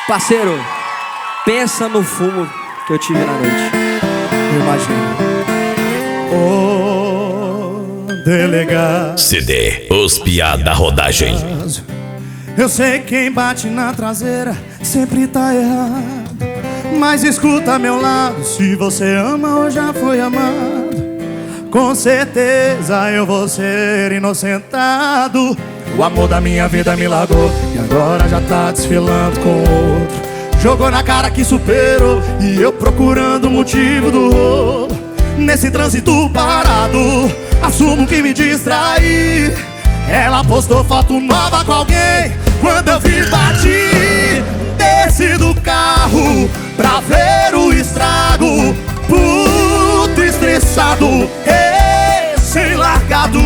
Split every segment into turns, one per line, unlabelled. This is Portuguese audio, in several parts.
Parceiro, pensa no fumo que eu tive na noite. Eu imagino.
Ô, delegado,
CD Os Piá da Rodagem.
eu sei que quem bate na traseira sempre tá errado, mas escuta meu lado, se você ama ou já foi amado, com certeza eu vou ser inocentado. O amor da minha vida me largou e agora já tá desfilando com outro. Jogou na cara que superou e eu procurando o motivo do roubo. Nesse trânsito parado, assumo que me distraí. Ela postou foto nova com alguém. Quando eu vi, bati. Desci do carro pra ver o estrago. Puto, estressado, recém-largado.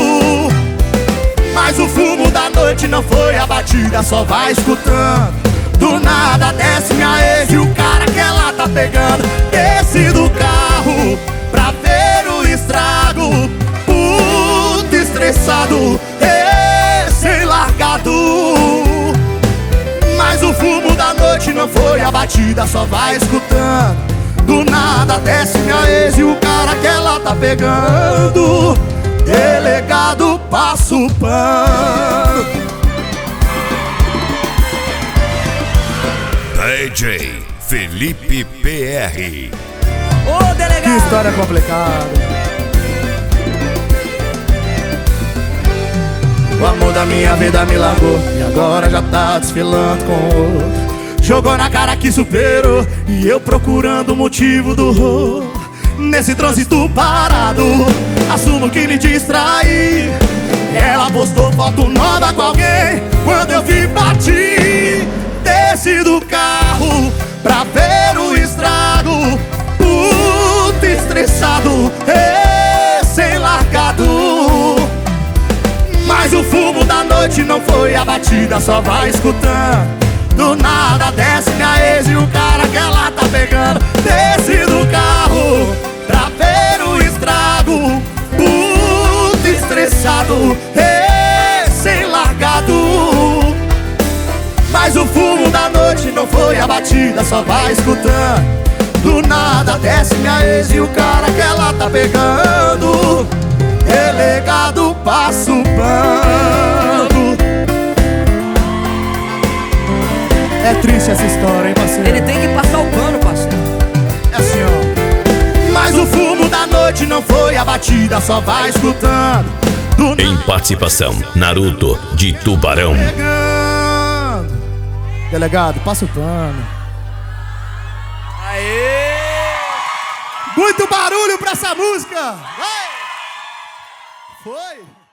Mas o fumo da noite não foi a batida, só vai escutando. Do nada desce minha ex e o cara que ela tá pegando. Desci do carro pra ver o estrago. Puto, estressado, recém-largado. Mas o fumo da noite não foi a batida, só vai escutando. Do nada desce minha ex e o cara que ela tá pegando. Delegado, passa o pano.
DJ Felipe PR.
Ô, delegado!
Que história complicada. O amor da minha vida me largou e agora já tá desfilando com outro. Jogou na cara que superou e eu procurando o motivo do roubo. Nesse trânsito parado, assumo que me distraí. Ela postou foto nova com alguém. Quando eu vi, bati. Desci do carro pra ver o estrago. Puto, estressado, recém-largado. Mas o fumo da noite não foi a batida, só vai escutando. Do nada desce minha ex e o cara que ela tá pegando. Desce do carro pra ver o estrago. Puto, estressado, recém-largado. Mas o fumo da noite não foi a batida, só vai escutando. Do nada desce minha ex e o cara que ela tá pegando. Delegado, passa o pano. É triste essa história, hein, parceiro?
Ele tem que passar o pano, parceiro.
É assim, ó. Mas o fumo da noite não foi a batida, só vai escutando.
Em participação, Naruto de Tubarão.
Delegado, passa o pano.
Aê!
Muito barulho pra essa música! Vai! Foi!